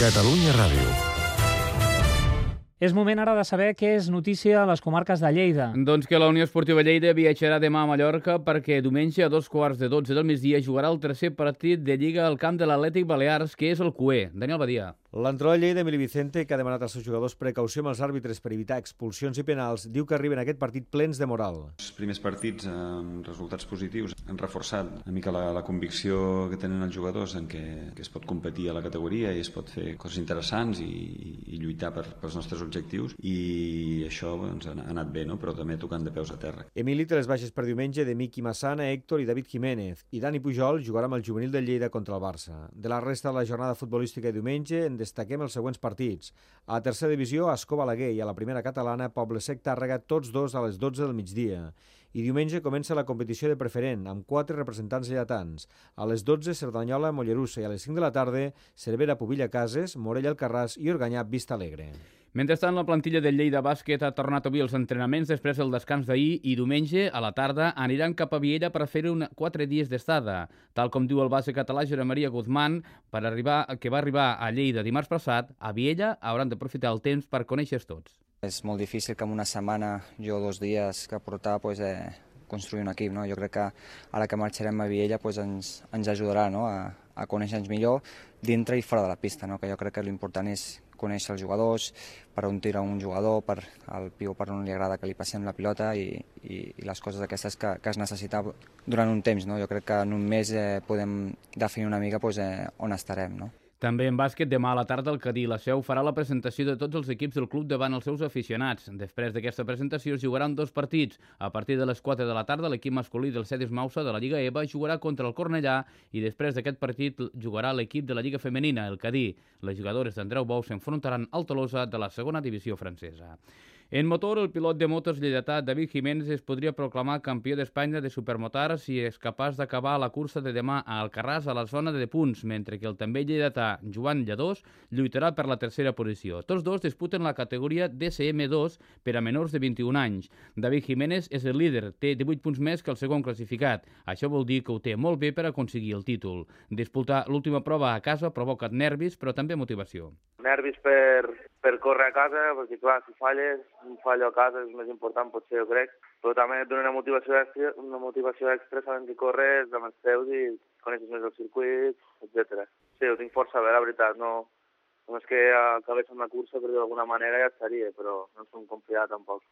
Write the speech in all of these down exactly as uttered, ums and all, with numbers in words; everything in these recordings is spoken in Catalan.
Catalunya Ràdio. És moment ara de saber què és notícia a les comarques de Lleida. Doncs que la Unió Esportiva Lleida viatjarà demà a Mallorca perquè diumenge a dos quarts de dotze del migdia jugarà el tercer partit de Lliga al camp de l'Atlètic Balears, que és el Q E. Daniel Badia. L'entrenador de Lleida, Emili Vicente, que ha demanat als seus jugadors precaució amb els àrbitres per evitar expulsions i penals, diu que arriben a aquest partit plens de moral. Els primers partits amb resultats positius han reforçat una mica la, la convicció que tenen els jugadors en que, que es pot competir a la categoria i es pot fer coses interessants i, i lluitar per, pels nostres objectius, i això doncs, ha anat bé, no? Però també tocant de peus a terra. Emili té les baixes per diumenge de Miqui Massana, Héctor i David Jiménez, i Dani Pujol jugarà amb el juvenil de Lleida contra el Barça. De la resta de la jornada futbolística de diumenge en destaquem els següents partits. A la tercera divisió, Ascó Balaguer, i a la primera catalana, Poble Sec Tàrrega, tots dos a les dotze del migdia. I diumenge comença la competició de preferent, amb quatre representants lleidatans. A les dotze, Cerdanyola, Mollerussa, i a les cinc de la tarda, Cervera, Pubilla, Cases, Morella, Alcarràs i Organyà, Vista Alegre. Mentrestant, la plantilla del Lleida Bàsquet ha tornat avui als entrenaments després del descans d'ahir i diumenge a la tarda aniran cap a Viella per fer un quatre dies d'estada. Tal com diu el base català Josep Maria Guzmán, per arribar, que va arribar a Lleida dimarts passat, a Viella hauran d'aprofitar el temps per conèixer tots. És molt difícil que en una setmana, jo dos dies que portar, pues, eh, construir un equip. No? Jo crec que ara que marxarem a Viella pues, ens, ens ajudarà, no? a, a conèixer-nos millor dintre i fora de la pista, no? Que jo crec que l'important és conèixer els jugadors, per on tira un jugador, per al piu per on li agrada que li passem la pilota i, i, i les coses aquestes que, que es necessita durant un temps. No? Jo crec que en un mes eh, podem definir una mica pues, eh, on estarem. No? També en bàsquet, demà a la tarda el Cadí La Seu farà la presentació de tots els equips del club davant els seus aficionats. Després d'aquesta presentació es jugaran dos partits. A partir de les quatre de la tarda, l'equip masculí del Cedis Mausa de la Lliga E V A jugarà contra el Cornellà i després d'aquest partit jugarà l'equip de la Lliga Femenina, el Cadí. Les jugadores d'Andreu Bou s'enfrontaran al Tolosa de la segona divisió francesa. En motor, el pilot de motos lleidatà David Jiménez es podria proclamar campió d'Espanya de supermotar si és capaç d'acabar la cursa de demà a Alcarràs a la zona de punts, mentre que el també lleidatà Joan Lladós lluitarà per la tercera posició. Tots dos disputen la categoria D C M dos per a menors de vint-i-un anys. David Jiménez és el líder, té divuit punts més que el segon classificat. Això vol dir que ho té molt bé per aconseguir el títol. Disputar l'última prova a casa provoca nervis, però també motivació. Nervis per, per córrer a casa, perquè clar, si falles, un fallo a casa és més important, potser jo crec, però també et dona una motivació extra, una motivació extra sabent que corres amb els teus i coneixes més el circuit, etcètera. Sí, ho tinc força bé, la veritat, no, no és que acabés amb la cursa, però d'alguna manera ja estaria, però no som confiat tampoc.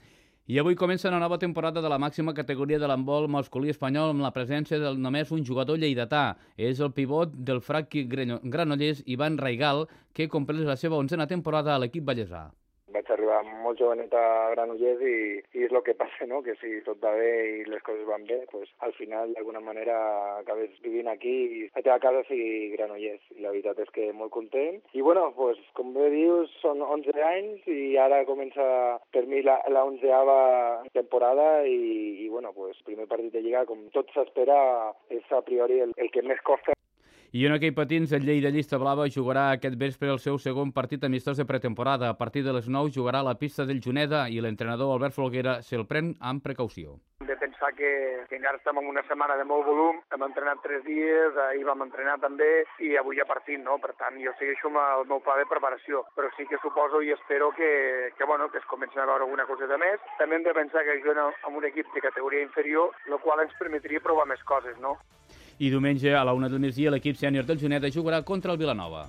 I avui comença una nova temporada de la màxima categoria de l'handbol masculí espanyol amb la presència de només un jugador lleidatà. És el pivot del Frac Granollers, Ivan Raigal, que compleix la seva onzena temporada a l'equip ballesà. Vaig arribar molt jovenet a Granollers i, i és el que passa, no? Que si tot va bé i les coses van bé, pues, al final d'alguna manera acabes vivint aquí i la teva casa sigui Granollers. I la veritat és que molt content. I bueno, pues, com bé dius, són onze anys i ara comença per mi la, la onzeava temporada i, i bueno, pues, primer partit de Lliga, com tot s'espera, és a priori el, el que més costa. I en aquell patins, el Lleida Llista Blava jugarà aquest vespre el seu segon partit amistós de pretemporada. A partir de les nou jugarà a la pista del Juneda i l'entrenador Albert Folguera se'l pren amb precaució. Hem de pensar que, que encara estem en una setmana de molt volum, hem entrenat tres dies, ahir vam entrenar també i avui ja partim, no? Per tant, jo segueixo amb el meu pla de preparació, però sí que suposo i espero que, que, bueno, que es comencin a veure alguna cosa de més. També hem de pensar que juguem amb un equip de categoria inferior, el qual ens permetria provar més coses, no? I diumenge a la una del migdia l'equip sènior del Juneda jugarà contra el Vilanova.